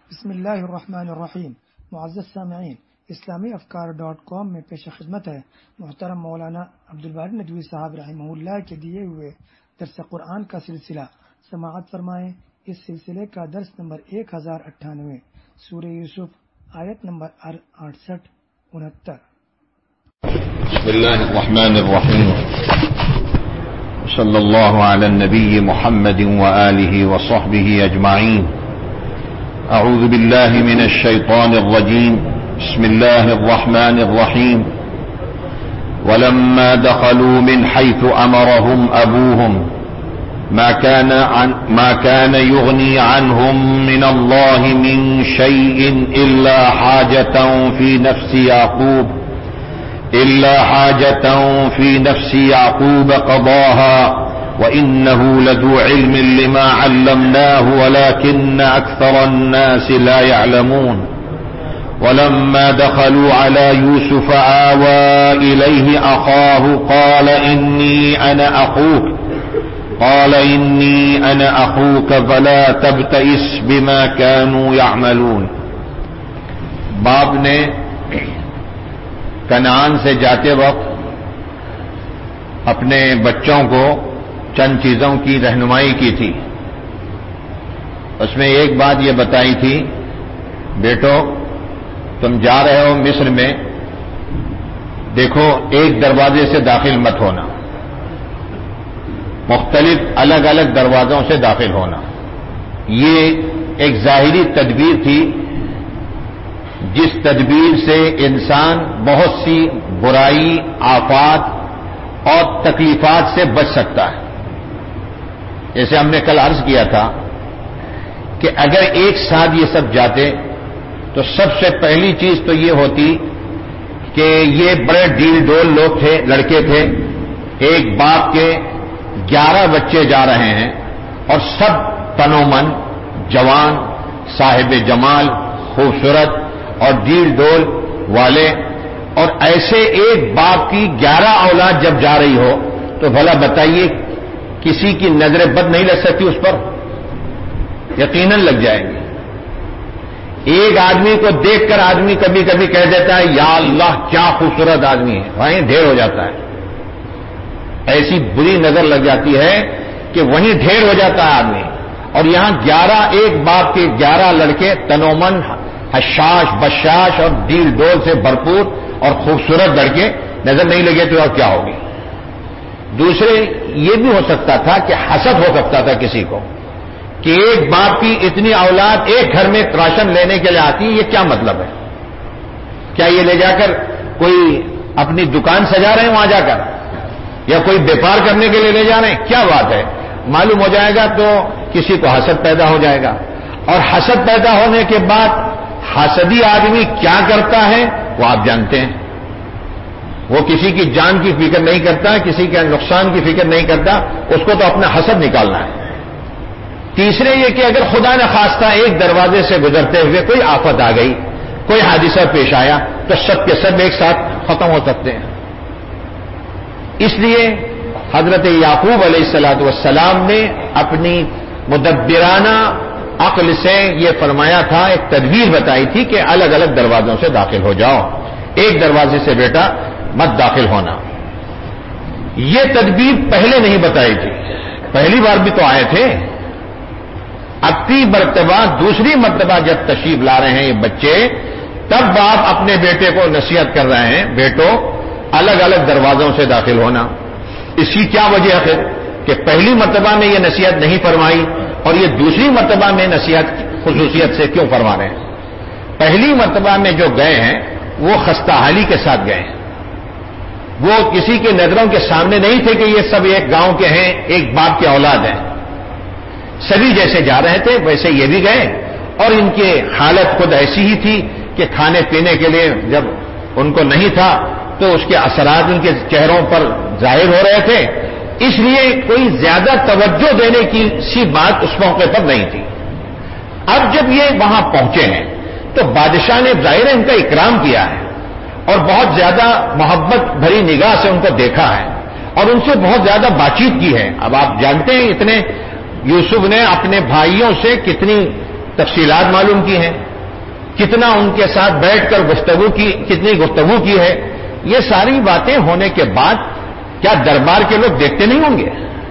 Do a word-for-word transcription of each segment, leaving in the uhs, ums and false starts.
بسم اللہ الرحمن الرحیم۔ معزز سامعین، اسلامی افکار ڈاٹ کام میں پیش خدمت ہے محترم مولانا عبدالباری ندوی صاحب رحمہ اللہ کے دیے ہوئے درس قرآن کا سلسلہ۔ سماعت فرمائیں۔ اس سلسلے کا درس نمبر ایک ہزار اٹھانوے، سورہ یوسف، آیت نمبر اڑسٹھ انہتر۔ بسم اللہ الرحمن الرحیم، صلی اللہ علی النبی محمد وآلہ وصحبہ اجمعین۔ اعوذ باللہ من الشیطان الرجیم، بسم اللہ الرحمن الرحیم۔ ولما دخلوا من حيث امرهم ابوهم ما كان عن ما كان يغني عنهم من الله من شيء الا حاجة في نفس يعقوب الا حاجة في نفس يعقوب قضاها وإنه لذو علم لما علمناه ولكن أكثر الناس لا يعلمون۔ ولما دخلوا على يوسف آوى إليه أخاه قال إني أنا أخوك قال إني أنا أخوك فلا تبتئس بما كانوا يعملون۔ باپ نے کنعان سے جاتے وقت اپنے بچوں کو چند چیزوں کی رہنمائی کی تھی۔ اس میں ایک بات یہ بتائی تھی، بیٹو تم جا رہے ہو مصر میں، دیکھو ایک دروازے سے داخل مت ہونا، مختلف الگ الگ دروازوں سے داخل ہونا۔ یہ ایک ظاہری تدبیر تھی جس تدبیر سے انسان بہت سی برائی، آفات اور تکلیفات سے بچ سکتا ہے۔ جیسے ہم نے کل عرض کیا تھا کہ اگر ایک ساتھ یہ سب جاتے تو سب سے پہلی چیز تو یہ ہوتی کہ یہ بڑے ڈیل ڈول لوگ تھے، لڑکے تھے، ایک باپ کے گیارہ بچے جا رہے ہیں اور سب تنومن، جوان، صاحب جمال، خوبصورت اور ڈیل ڈول والے، اور ایسے ایک باپ کی گیارہ اولاد جب جا رہی ہو تو بھلا بتائیے کسی کی نظر بد نہیں لگ سکتی اس پر؟ یقیناً لگ جائے گی۔ ایک آدمی کو دیکھ کر آدمی کبھی کبھی کہہ دیتا ہے یا اللہ کیا خوبصورت آدمی ہے، وہیں ڈھیر ہو جاتا ہے۔ ایسی بری نظر لگ جاتی ہے کہ وہیں ڈھیر ہو جاتا ہے آدمی۔ اور یہاں گیارہ ایک باپ کے گیارہ لڑکے تنومن، حشاش، بشاش اور ڈیل ڈول سے بھرپور اور خوبصورت لڑکے نظر نہیں لگے تو اور کیا ہوگی؟ دوسرے یہ بھی ہو سکتا تھا کہ حسد ہو سکتا تھا کسی کو کہ ایک باپ کی اتنی اولاد ایک گھر میں راشن لینے کے لیے آتی، یہ کیا مطلب ہے؟ کیا یہ لے جا کر کوئی اپنی دکان سجا رہے ہیں وہاں جا کر، یا کوئی بیپار کرنے کے لیے لے جا رہے ہیں؟ کیا بات ہے؟ معلوم ہو جائے گا تو کسی کو حسد پیدا ہو جائے گا، اور حسد پیدا ہونے کے بعد حسدی آدمی کیا کرتا ہے وہ آپ جانتے ہیں۔ وہ کسی کی جان کی فکر نہیں کرتا، کسی کے نقصان کی فکر نہیں کرتا، اس کو تو اپنا حسد نکالنا ہے۔ تیسرے یہ کہ اگر خدا نہ خواستہ ایک دروازے سے گزرتے ہوئے کوئی آفت آ گئی، کوئی حادثہ پیش آیا تو سب کے سب ایک ساتھ ختم ہو سکتے ہیں۔ اس لیے حضرت یعقوب علیہ الصلوۃ والسلام نے اپنی مدبرانہ عقل سے یہ فرمایا تھا، ایک تدبیر بتائی تھی کہ الگ الگ دروازوں سے داخل ہو جاؤ، ایک دروازے سے بیٹا مت داخل ہونا۔ یہ تدبیر پہلے نہیں بتائی تھی، پہلی بار بھی تو آئے تھے۔ اگلی مرتبہ، دوسری مرتبہ جب تشریف لا رہے ہیں یہ بچے، تب باپ اپنے بیٹے کو نصیحت کر رہے ہیں، بیٹو الگ الگ دروازوں سے داخل ہونا۔ اس کی کیا وجہ ہے کہ پہلی مرتبہ میں یہ نصیحت نہیں فرمائی اور یہ دوسری مرتبہ میں نصیحت خصوصیت سے کیوں فرما رہے ہیں؟ پہلی مرتبہ میں جو گئے ہیں وہ خستہ حالی کے ساتھ گئے ہیں، وہ کسی کے نظروں کے سامنے نہیں تھے کہ یہ سب ایک گاؤں کے ہیں، ایک باپ کے اولاد ہیں۔ سبھی جیسے جا رہے تھے ویسے یہ بھی گئے، اور ان کی حالت خود ایسی ہی تھی کہ کھانے پینے کے لیے جب ان کو نہیں تھا تو اس کے اثرات ان کے چہروں پر ظاہر ہو رہے تھے، اس لیے کوئی زیادہ توجہ دینے کی سی بات اس موقع پر نہیں تھی۔ اب جب یہ وہاں پہنچے ہیں تو بادشاہ نے ظاہر ان کا اکرام کیا ہے اور بہت زیادہ محبت بھری نگاہ سے ان کو دیکھا ہے اور ان سے بہت زیادہ بات چیت کی ہے۔ اب آپ جانتے ہیں اتنے یوسف نے اپنے بھائیوں سے کتنی تفصیلات معلوم کی ہیں، کتنا ان کے ساتھ بیٹھ کر گفتگو کی، کتنی گفتگو کی ہے، یہ ساری باتیں ہونے کے بعد کیا دربار کے لوگ دیکھتے نہیں ہوں گے؟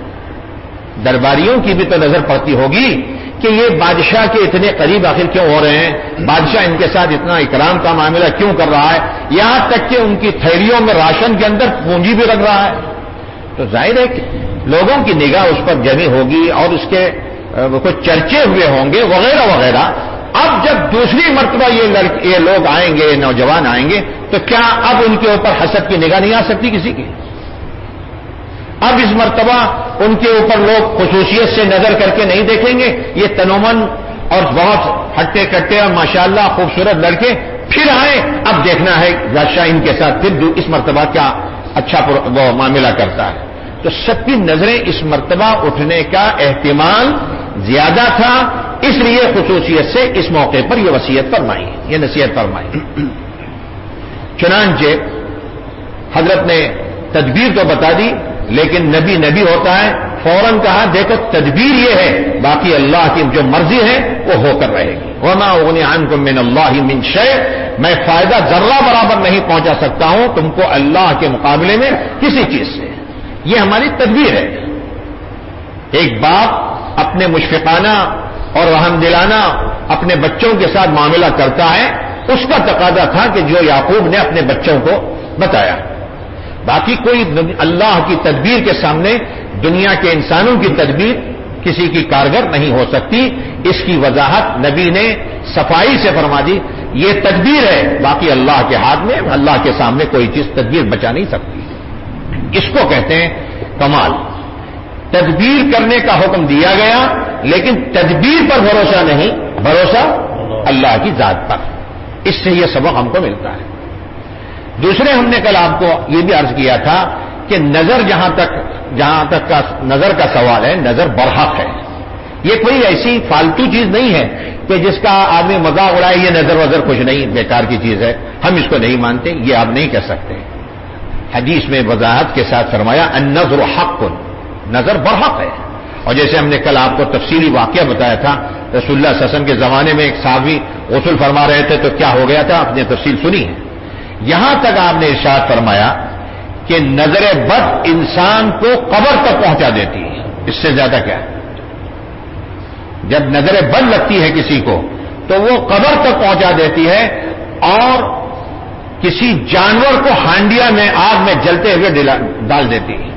درباریوں کی بھی تو نظر پڑتی ہوگی کہ یہ بادشاہ کے اتنے قریب آخر کیوں ہو رہے ہیں، بادشاہ ان کے ساتھ اتنا اکرام کا معاملہ کیوں کر رہا ہے، یہاں تک کہ ان کی تھیلیوں میں راشن کے اندر پونجی بھی رکھ رہا ہے. تو ظاہر ہے کہ لوگوں کی نگاہ اس پر جمی ہوگی اور اس کے کچھ چرچے ہوئے ہوں گے وغیرہ وغیرہ. اب جب دوسری مرتبہ یہ لڑکے یہ لوگ آئیں گے، یہ نوجوان آئیں گے، تو کیا اب ان کے اوپر حسد کی نگاہ نہیں آ سکتی کسی کی؟ اب اس مرتبہ ان کے اوپر لوگ خصوصیت سے نظر کر کے نہیں دیکھیں گے؟ یہ تنومن اور بہت ہٹے کٹے اور ماشاءاللہ خوبصورت لڑکے پھر آئے، اب دیکھنا ہے بادشاہ ان کے ساتھ پھر اس مرتبہ کیا اچھا وہ معاملہ کرتا ہے. تو سب کی نظریں اس مرتبہ اٹھنے کا احتمال زیادہ تھا، اس لیے خصوصیت سے اس موقع پر یہ وصیت فرمائی، یہ نصیحت فرمائی. چنانچہ حضرت نے تدبیر تو بتا دی، لیکن نبی نبی ہوتا ہے، فوراً کہا دیکھو تدبیر یہ ہے، باقی اللہ کی جو مرضی ہے وہ ہو کر رہے گی. وما اغنی عنکم من اللہ من شیء، میں فائدہ ذرہ برابر نہیں پہنچا سکتا ہوں تم کو اللہ کے مقابلے میں کسی چیز سے. یہ ہماری تدبیر ہے. ایک باپ اپنے مشفقانہ اور رحم دلانہ اپنے بچوں کے ساتھ معاملہ کرتا ہے، اس کا تقاضا تھا کہ جو یعقوب نے اپنے بچوں کو بتایا. باقی کوئی اللہ کی تدبیر کے سامنے دنیا کے انسانوں کی تدبیر کسی کی کارگر نہیں ہو سکتی. اس کی وضاحت نبی نے صفائی سے فرما دی، یہ تدبیر ہے، باقی اللہ کے ہاتھ میں، اللہ کے سامنے کوئی چیز تدبیر بچا نہیں سکتی. اس کو کہتے ہیں کمال. تدبیر کرنے کا حکم دیا گیا، لیکن تدبیر پر بھروسہ نہیں، بھروسہ اللہ کی ذات پر. اس سے یہ سبق ہم کو ملتا ہے. دوسرے ہم نے کل آپ کو یہ بھی عرض کیا تھا کہ نظر جہاں تک جہاں تک کا نظر کا سوال ہے، نظر برحق ہے. یہ کوئی ایسی فالتو چیز نہیں ہے کہ جس کا آدمی مذاق اڑائے یہ نظر وظر کچھ نہیں، بیکار کی چیز ہے، ہم اس کو نہیں مانتے، یہ آپ نہیں کہہ سکتے. حدیث میں وضاحت کے ساتھ فرمایا النظر حق، نظر برحق ہے. اور جیسے ہم نے کل آپ کو تفصیلی واقعہ بتایا تھا، رسول اللہ صلی اللہ علیہ وسلم کے زمانے میں ایک صحابی غسل فرما رہے تھے تو کیا ہو گیا تھا، آپ نے تفصیل سنی ہے. یہاں تک آپ نے ارشاد فرمایا کہ نظر بد انسان کو قبر تک پہنچا دیتی ہے. اس سے زیادہ کیا ہے؟ جب نظر بد لگتی ہے کسی کو تو وہ قبر تک پہنچا دیتی ہے، اور کسی جانور کو ہانڈیا میں آگ میں جلتے ہوئے ڈال دیتی ہے.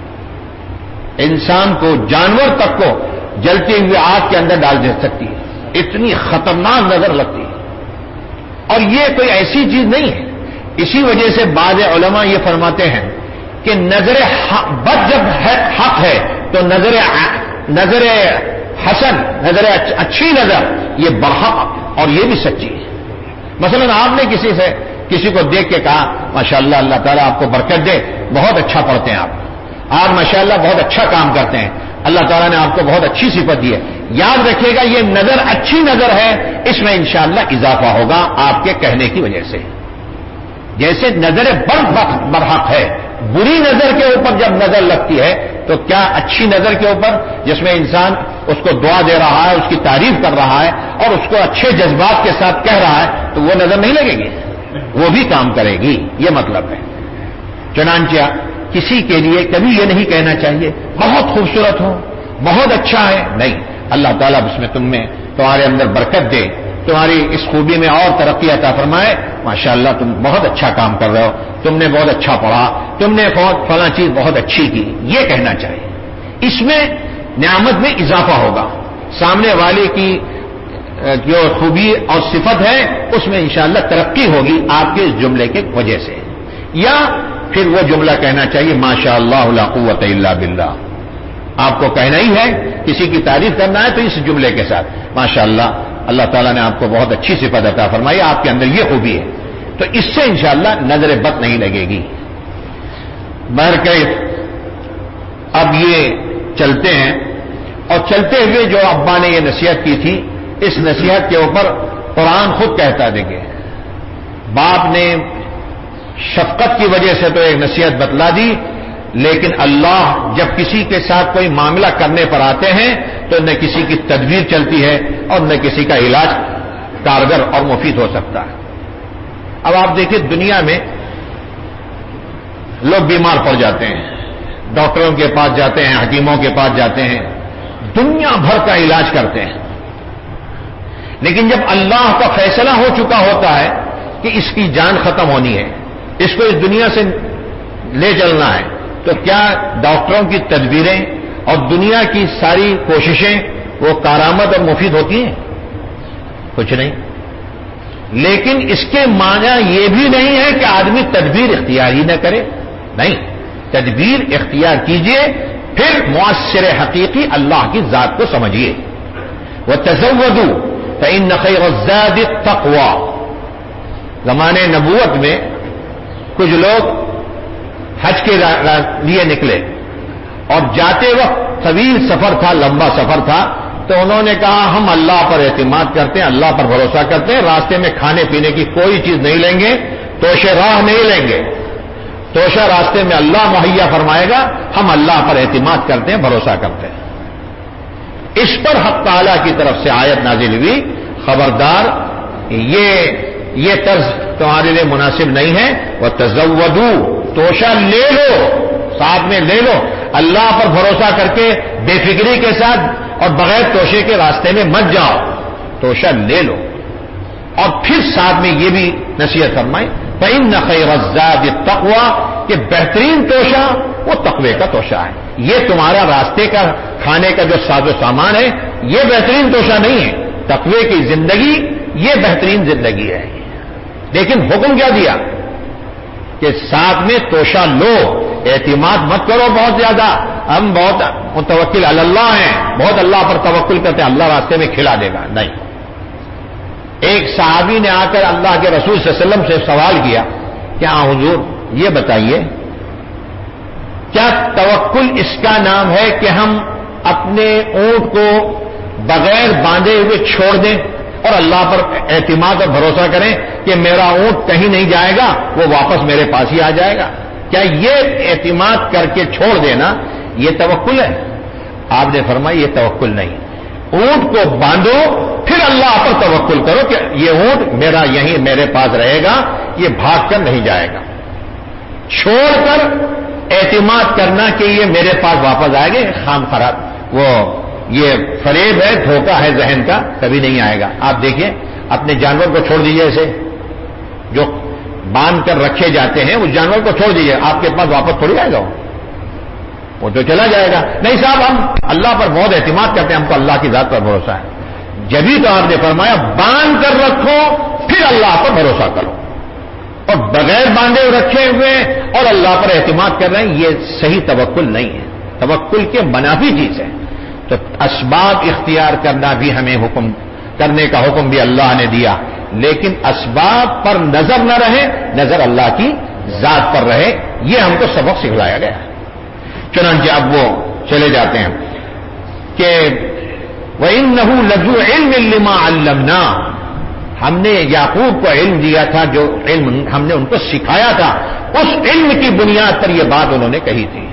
انسان کو، جانور تک کو جلتے ہوئے آگ کے اندر ڈال دے سکتی ہے. اتنی خطرناک نظر لگتی ہے. اور یہ کوئی ایسی چیز نہیں ہے. اسی وجہ سے بعض علماء یہ فرماتے ہیں کہ نظر بد جب حق ہے تو نظر نظر حسن، نظر اچھی نظر، یہ برحق اور یہ بھی سچی ہے. مثلا آپ نے کسی سے کسی کو دیکھ کے کہا ماشاءاللہ اللہ تعالیٰ آپ کو برکت دے، بہت اچھا پڑھتے ہیں آپ، آپ ماشاءاللہ بہت اچھا کام کرتے ہیں، اللہ تعالیٰ نے آپ کو بہت اچھی صفت دی ہے. یاد رکھیے گا یہ نظر اچھی نظر ہے، اس میں انشاءاللہ اضافہ ہوگا آپ کے کہنے کی وجہ سے. جیسے نظر برحق ہے، بری نظر کے اوپر جب نظر لگتی ہے تو کیا اچھی نظر کے اوپر جس میں انسان اس کو دعا دے رہا ہے، اس کی تعریف کر رہا ہے اور اس کو اچھے جذبات کے ساتھ کہہ رہا ہے تو وہ نظر نہیں لگے گی، وہ بھی کام کرے گی. یہ مطلب ہے. چنانچہ کسی کے لیے کبھی یہ نہیں کہنا چاہیے بہت خوبصورت ہو، بہت اچھا ہے، نہیں. اللہ تعالیٰ اس میں تم میں تمہارے اندر برکت دے، تمہاری اس خوبی میں اور ترقی عطا فرمائے. ماشاءاللہ تم بہت اچھا کام کر رہے ہو، تم نے بہت اچھا پڑھا، تم نے فلاں چیز بہت اچھی کی، یہ کہنا چاہیے. اس میں نعمت میں اضافہ ہوگا. سامنے والے کی جو خوبی اور صفت ہے اس میں انشاءاللہ ترقی ہوگی آپ کے اس جملے کے وجہ سے. یا پھر وہ جملہ کہنا چاہیے ماشاءاللہ لا قوت الا باللہ. آپ کو کہنا ہی ہے، کسی کی تعریف کرنا ہے تو اس جملے کے ساتھ ماشاءاللہ اللہ تعالیٰ نے آپ کو بہت اچھی صفت عطا فرمائی، آپ کے اندر یہ خوبی ہے، تو اس سے انشاءاللہ نظر بد نہیں لگے گی. بہرکیف اب یہ چلتے ہیں، اور چلتے ہوئے جو ابا نے یہ نصیحت کی تھی، اس نصیحت کے اوپر قرآن خود کہتا دیکھیں، باپ نے شفقت کی وجہ سے تو ایک نصیحت بتلا دی، لیکن اللہ جب کسی کے ساتھ کوئی معاملہ کرنے پر آتے ہیں تو نہ کسی کی تدبیر چلتی ہے اور نہ کسی کا علاج کارگر اور مفید ہو سکتا ہے۔ اب آپ دیکھیں دنیا میں لوگ بیمار پڑ جاتے ہیں، ڈاکٹروں کے پاس جاتے ہیں، حکیموں کے پاس جاتے ہیں، دنیا بھر کا علاج کرتے ہیں، لیکن جب اللہ کا فیصلہ ہو چکا ہوتا ہے کہ اس کی جان ختم ہونی ہے، اس کو اس دنیا سے لے چلنا ہے، تو کیا ڈاکٹروں کی تدبیریں اور دنیا کی ساری کوششیں وہ کارآمد اور مفید ہوتی ہیں؟ کچھ نہیں۔ لیکن اس کے معنی یہ بھی نہیں ہے کہ آدمی تدبیر اختیار ہی نہ کرے، نہیں، تدبیر اختیار کیجئے، پھر مؤثر حقیقی اللہ کی ذات کو سمجھیے۔ وَتَزَوَّدُوا فَإِنَّ خَيْرَ الزَّادِ التَّقْوَىٰ۔ زمانے نبوت میں کچھ لوگ حج کے لیے نکلے اور جاتے وقت طویل سفر تھا، لمبا سفر تھا، تو انہوں نے کہا ہم اللہ پر اعتماد کرتے ہیں، اللہ پر بھروسہ کرتے ہیں، راستے میں کھانے پینے کی کوئی چیز نہیں لیں گے، توشے راہ نہیں لیں گے، توشہ راستے میں اللہ مہیا فرمائے گا، ہم اللہ پر اعتماد کرتے ہیں، بھروسہ کرتے ہیں۔ اس پر حق تعالیٰ کی طرف سے آیت نازل ہوئی، خبردار یہ یہ طرز تمہارے لیے مناسب نہیں ہے، وَتَزَوَّدُوا، توشہ لے لو، ساتھ میں لے لو، اللہ پر بھروسہ کر کے بے فکری کے ساتھ اور بغیر توشے کے راستے میں مت جاؤ، توشہ لے لو۔ اور پھر ساتھ میں یہ بھی نصیحت فرمائیں، فَإِنَّ خَيْرَ الزَّادِ التَّقْوَىٰ، کہ بہترین توشہ وہ تقوی کا توشہ ہے۔ یہ تمہارا راستے کا کھانے کا جو ساز و سامان ہے یہ بہترین توشہ نہیں ہے، تقوی کی زندگی یہ بہترین زندگی ہے۔ لیکن حکم کیا دیا کہ ساتھ میں توشہ لو، اعتماد مت کرو بہت زیادہ، ہم بہت متوکل علی اللہ ہیں، بہت اللہ پر توکل کرتے ہیں، اللہ راستے میں کھلا دے گا، نہیں۔ ایک صحابی نے آ کر اللہ کے رسول صلی اللہ علیہ وسلم سے سوال کیا، کیا حضور یہ بتائیے کیا توکل اس کا نام ہے کہ ہم اپنے اونٹ کو بغیر باندھے ہوئے چھوڑ دیں اور اللہ پر اعتماد اور بھروسہ کریں کہ میرا اونٹ کہیں نہیں جائے گا، وہ واپس میرے پاس ہی آ جائے گا؟ کیا یہ اعتماد کر کے چھوڑ دینا یہ توکل ہے؟ آپ نے فرمایا یہ توکل نہیں، اونٹ کو باندھو پھر اللہ پر توکل کرو کہ یہ اونٹ میرا یہیں میرے پاس رہے گا، یہ بھاگ کر نہیں جائے گا۔ چھوڑ کر اعتماد کرنا کہ یہ میرے پاس واپس آئے گا، خام خراب، وہ یہ فریب ہے، دھوکہ ہے ذہن کا، کبھی نہیں آئے گا۔ آپ دیکھیں اپنے جانور کو چھوڑ دیجئے، ایسے جو باندھ کر رکھے جاتے ہیں اس جانور کو چھوڑ دیجئے، آپ کے پاس واپس تھوڑی آئے گا، وہ تو چلا جائے گا۔ نہیں صاحب ہم اللہ پر بہت اعتماد کرتے ہیں، ہم کو اللہ کی ذات پر بھروسہ ہے، جبھی تو آپ نے فرمایا باندھ کر رکھو پھر اللہ پر بھروسہ کرو، اور بغیر باندھے رکھے ہوئے اور اللہ پر اعتماد کر رہے ہیں یہ صحیح توکل نہیں ہے، توکل کے منافی چیز ہے۔ تو اسباب اختیار کرنا بھی ہمیں حکم کرنے کا حکم بھی اللہ نے دیا، لیکن اسباب پر نظر نہ رہے، نظر اللہ کی ذات پر رہے، یہ ہم کو سبق سکھلایا گیا ہے۔ چنانچہ اب وہ چلے جاتے ہیں کہ وَإِنَّهُ لَذُو عِلْمٍ لِّمَا عَلَّمْنَاهُ، ہم نے یعقوب کو علم دیا تھا، جو علم ہم نے ان کو سکھایا تھا، اس علم کی بنیاد پر یہ بات انہوں نے کہی تھی۔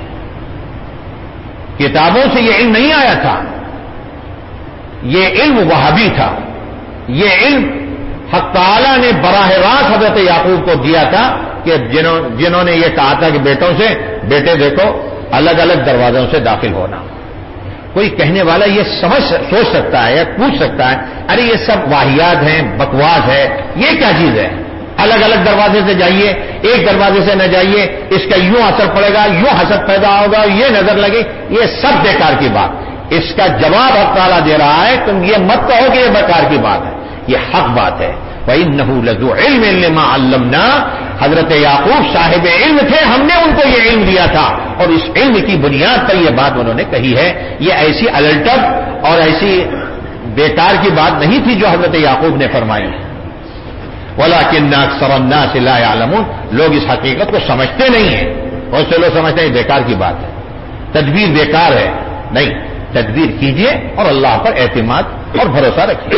کتابوں سے یہ علم نہیں آیا تھا، یہ علم وہابی تھا، یہ علم حق تعالیٰ نے براہ راست حضرت یعقوب کو دیا تھا کہ جنہوں جنہوں نے یہ کہا تھا کہ بیٹوں سے بیٹے دیکھو الگ الگ دروازوں سے داخل ہونا۔ کوئی کہنے والا یہ سمجھ سوچ سکتا ہے یا پوچھ سکتا ہے ارے یہ سب واہیات ہیں، بکواس ہے، یہ کیا چیز ہے؟ الگ الگ دروازے سے جائیے، ایک دروازے سے نہ جائیے، اس کا یوں اثر پڑے گا، یوں حسد پیدا ہوگا، یہ نظر لگے، یہ سب بیکار کی بات۔ اس کا جواب حق تعالیٰ دے رہا ہے، تم یہ مت کہو کہ یہ بیکار کی بات ہے، یہ حق بات ہے۔ وَإِنَّهُ لَذُو عِلْمٍ لِّمَا عَلَّمْنَاهُ، حضرت یعقوب صاحب علم تھے، ہم نے ان کو یہ علم دیا تھا، اور اس علم کی بنیاد پر یہ بات انہوں نے کہی ہے۔ یہ ایسی الٹب اور ایسی بیکار کی بات نہیں تھی جو حضرت یعقوب نے فرمائی۔ وَلَٰكِنَّ أَكْثَرَ النَّاسِ لَا يَعْلَمُونَ، لوگ اس حقیقت کو سمجھتے نہیں ہیں، بہت سے لوگ سمجھتے ہیں بیکار کی بات ہے، تدبیر بیکار ہے۔ نہیں، تدبیر کیجئے اور اللہ پر اعتماد اور بھروسہ رکھیے۔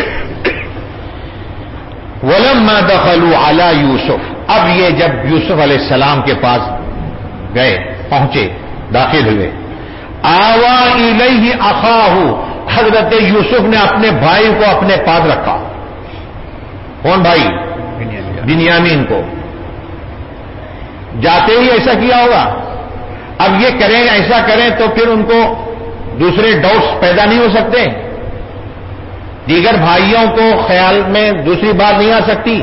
وَلَمَّا دَخَلُوا عَلَىٰ يُوسُف، اب یہ جب یوسف علیہ السلام کے پاس گئے، پہنچے، داخل ہوئے، آوَىٰ إِلَيْهِ أَخَاهُ حضرت یوسف نے اپنے بھائی کو اپنے پاس رکھا. کون بھائی؟ بنیامین کو. جاتے ہی ایسا کیا ہوگا. اب یہ کریں ایسا کریں تو پھر ان کو دوسرے ڈاؤٹس پیدا نہیں ہو سکتے. دیگر بھائیوں کو خیال میں دوسری بات نہیں آ سکتی.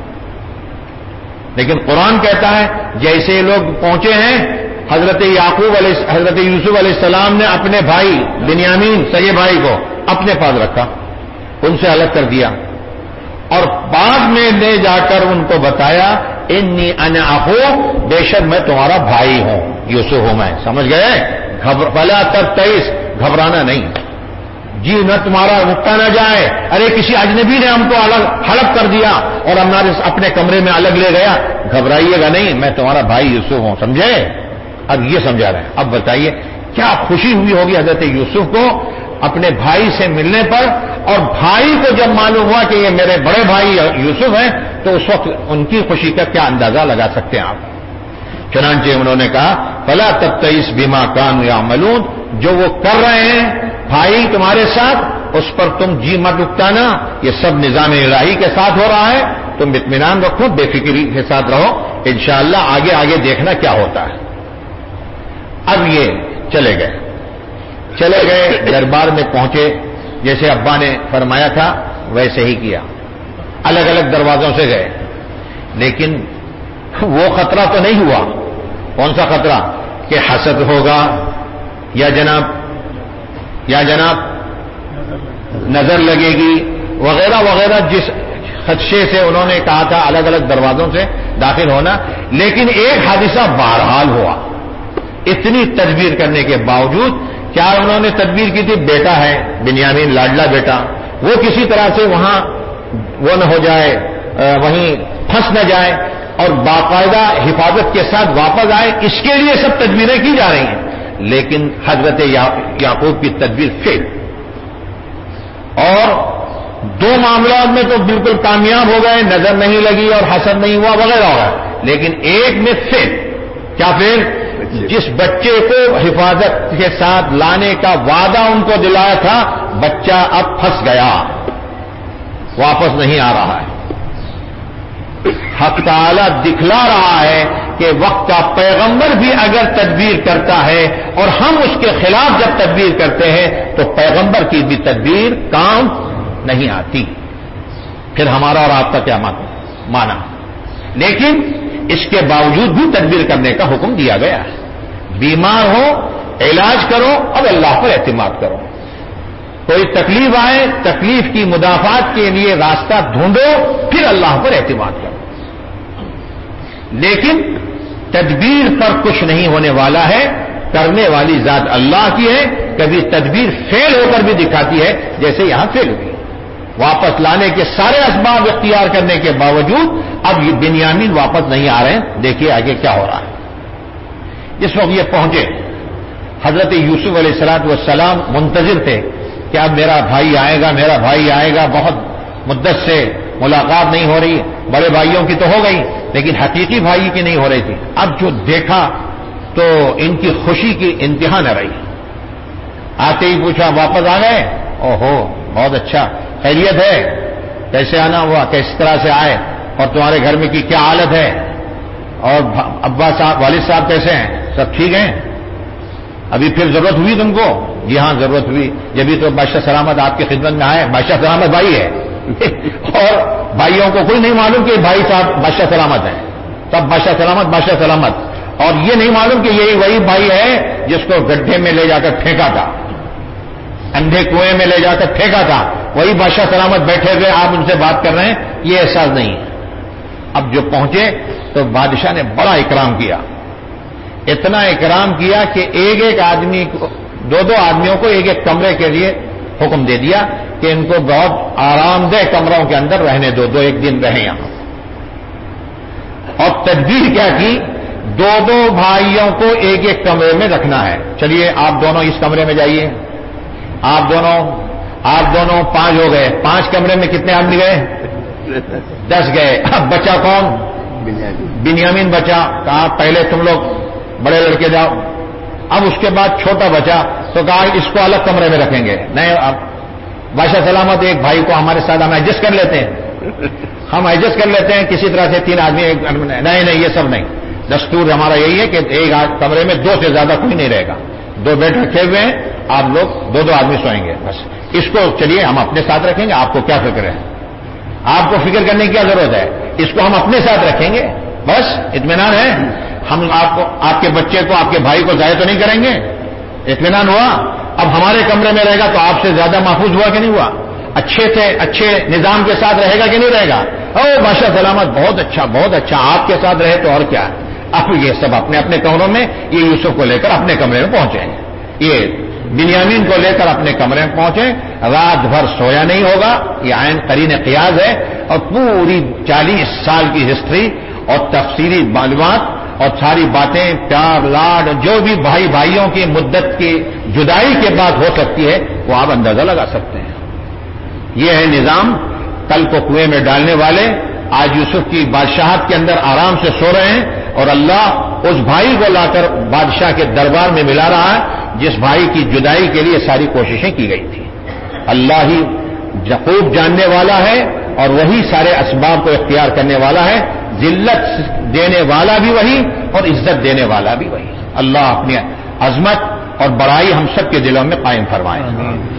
لیکن قرآن کہتا ہے جیسے لوگ پہنچے ہیں حضرت یعقوب علیہ حضرت یوسف علیہ السلام نے اپنے بھائی بنیامین سگے بھائی کو اپنے پاس رکھا, ان سے الگ کر دیا, اور بعد میں لے جا کر ان کو بتایا انی انا اخوک, بے شک میں تمہارا بھائی ہوں, یوسف ہوں میں. سمجھ گئے؟ فلا تبتئس, گھبرانا نہیں. جی نہ تمہارا رکتا نہ جائے, ارے کسی اجنبی نے ہم کو الگ ہڑپ کر دیا اور ہمارے اپنے کمرے میں الگ لے گیا, گھبرائیے گا نہیں, میں تمہارا بھائی یوسف ہوں. سمجھے؟ اب یہ سمجھا رہے ہیں. اب بتائیے کیا خوشی ہوئی ہوگی حضرت یوسف کو اپنے بھائی سے ملنے پر, اور بھائی کو جب معلوم ہوا کہ یہ میرے بڑے بھائی یوسف ہیں تو اس وقت ان کی خوشی کا کیا اندازہ لگا سکتے ہیں آپ. چنانچہ انہوں نے کہا فلا تبتئس بما كانوا يعملون, جو وہ کر رہے ہیں بھائی تمہارے ساتھ اس پر تم جی مت اکتانا, یہ سب نظام الہی کے ساتھ ہو رہا ہے, تم اطمینان رکھو, بے فکری کے ساتھ رہو, انشاءاللہ آگے آگے دیکھنا کیا ہوتا ہے. اب یہ چلے گئے چلے گئے دربار میں پہنچے, جیسے ابا نے فرمایا تھا ویسے ہی کیا, الگ الگ دروازوں سے گئے. لیکن وہ خطرہ تو نہیں ہوا. کون سا خطرہ؟ کہ حسد ہوگا یا جناب یا جناب نظر لگے گی وغیرہ وغیرہ, جس خدشے سے انہوں نے کہا تھا الگ الگ دروازوں سے داخل ہونا. لیکن ایک حادثہ بہرحال ہوا. اتنی تدبیر کرنے کے باوجود کیا انہوں نے تدبیر کی تھی؟ بیٹا ہے بنیامین, لاڈلا بیٹا, وہ کسی طرح سے وہاں وہ نہ ہو جائے, وہیں پھنس نہ جائے, اور باقاعدہ حفاظت کے ساتھ واپس آئے, اس کے لیے سب تدبیریں کی جا رہی ہیں. لیکن حضرت یعقوب کی تدبیر فیل, اور دو معاملات میں تو بالکل کامیاب ہو گئے, نظر نہیں لگی اور حسد نہیں ہوا وغیرہ وغیرہ. لیکن ایک میں فیل. کیا فیل؟ جس بچے کو حفاظت کے ساتھ لانے کا وعدہ ان کو دلایا تھا, بچہ اب پھنس گیا, واپس نہیں آ رہا ہے. حق تعالی دکھلا رہا ہے کہ وقت کا پیغمبر بھی اگر تدبیر کرتا ہے اور ہم اس کے خلاف جب تدبیر کرتے ہیں تو پیغمبر کی بھی تدبیر کام نہیں آتی. پھر ہمارا اور آپ کا کیا مانا؟ لیکن اس کے باوجود بھی تدبیر کرنے کا حکم دیا گیا ہے. بیمار ہو علاج کرو, اب اللہ پر اعتماد کرو. کوئی تکلیف آئے, تکلیف کی مدافعت کے لیے راستہ ڈھونڈو, پھر اللہ پر اعتماد کرو. لیکن تدبیر پر کچھ نہیں ہونے والا ہے, کرنے والی ذات اللہ کی ہے. کبھی تدبیر فیل ہو کر بھی دکھاتی ہے, جیسے یہاں فیل ہوئی. واپس لانے کے سارے اسباب اختیار کرنے کے باوجود اب یہ بنیامین واپس نہیں آ رہے ہیں. دیکھیے آگے کیا ہو رہا ہے. جس وقت یہ پہنچے, حضرت یوسف علیہ الصلوۃ والسلام منتظر تھے کہ اب میرا بھائی آئے گا, میرا بھائی آئے گا. بہت مدت سے ملاقات نہیں ہو رہی. بڑے بھائیوں کی تو ہو گئی, لیکن حقیقی بھائی کی نہیں ہو رہی تھی. اب جو دیکھا تو ان کی خوشی کی انتہا نہ رہی. آتے ہی پوچھا واپس آ گئے؟ اوہو بہت اچھا, خیریت ہے؟ کیسے آنا ہوا, کس طرح سے آئے, اور تمہارے گھر میں کی کیا حالت ہے, اور ابا صاحب والد صاحب کیسے ہیں, سب ٹھیک ہیں؟ ابھی پھر ضرورت ہوئی تم کو؟ جی ہاں ضرورت ہوئی. جبھی تو بادشاہ سلامت آپ کی خدمت میں آئے. بادشاہ سلامت بھائی ہے, اور بھائیوں کو کوئی نہیں معلوم کہ بھائی صاحب بادشاہ سلامت ہیں. تب بادشاہ سلامت بادشاہ سلامت, اور یہ نہیں معلوم کہ یہی وہی بھائی ہے جس کو گڈھے میں لے جا کر پھینکا تھا, اندھے کنویں میں لے جا کر پھینکا تھا. وہی بادشاہ سلامت بیٹھے ہوئے آپ ان سے بات کر رہے ہیں, یہ احساس نہیں ہے. اب جو پہنچے تو بادشاہ نے بڑا اکرام کیا. اتنا اکرام کیا کہ ایک ایک آدمی کو, دو دو آدمیوں کو ایک ایک کمرے کے لیے حکم دے دیا کہ ان کو بہت آرام دہ کمروں کے اندر رہنے دو, دو ایک دن رہیں یہاں. اور تدبیر کیا کی, دو دو بھائیوں کو ایک ایک کمرے میں رکھنا ہے. چلیے آپ دونوں اس کمرے میں جائیے, آپ دونوں آپ دونوں پانچ ہو گئے. پانچ کمرے میں کتنے آدمی گئے؟ دس گئے. اب بچا کون؟ بنیامین بچا. کہا پہلے تم لوگ بڑے لڑکے جاؤ. اب اس کے بعد چھوٹا بچا تو کہا اس کو الگ کمرے میں رکھیں گے. نہیں اب بادشاہ سلامت ایک بھائی کو ہمارے ساتھ ہم ایڈجسٹ کر لیتے ہیں ہم ایڈجسٹ کر لیتے ہیں کسی طرح سے تین آدمی ایک نہیں نہیں یہ سب نہیں. دستور ہمارا یہی ہے کہ ایک کمرے میں دو سے زیادہ کوئی نہیں رہے گا. دو بیڈ رکھے ہوئے ہیں آپ لوگ دو دو آدمی سوئیں گے بس. اس کو چلیے ہم اپنے ساتھ رکھیں گے. آپ کو کیا فکر ہے؟ آپ کو فکر کرنے کی کیا ضرورت ہے؟ اس کو ہم اپنے ساتھ رکھیں گے بس اطمینان ہے. ہم آپ کو آپ کے بچے کو آپ کے بھائی کو ضائع تو نہیں کریں گے. اطمینان ہوا. اب ہمارے کمرے میں رہے گا تو آپ سے زیادہ محفوظ ہوا کہ نہیں ہوا؟ اچھے سے اچھے نظام کے ساتھ رہے گا کہ نہیں رہے گا؟ او بادشاہ سلامت بہت اچھا بہت اچھا آپ کے ساتھ رہے تو اور کیا. اب یہ سب اپنے اپنے کمروں میں یہ یوسف کو لے کر اپنے کمرے میں پہنچے. یہ بنیامین کو لے کر اپنے کمرے میں پہنچے. رات بھر سویا نہیں ہوگا. یہ عین قرین قیاس ہے. اور پوری چالیس سال کی ہسٹری اور تفصیلی معلومات اور ساری باتیں پیار لاڈ جو بھی بھائی بھائیوں کی مدت کی جدائی کے بعد ہو سکتی ہے وہ آپ اندازہ لگا سکتے ہیں. یہ ہے نظام. کل کو کنویں میں ڈالنے والے آج یوسف کی بادشاہت کے اندر آرام سے سو رہے ہیں اور اللہ اس بھائی کو لا کر بادشاہ کے دربار میں ملا رہا ہے جس بھائی کی جدائی کے لیے ساری کوششیں کی گئی تھی. اللہ ہی خوب جاننے والا ہے اور وہی سارے اسباب کو اختیار کرنے والا ہے. ذلت دینے والا بھی وہی اور عزت دینے والا بھی وہی. اللہ اپنی عظمت اور بڑائی ہم سب کے دلوں میں قائم فرمائے.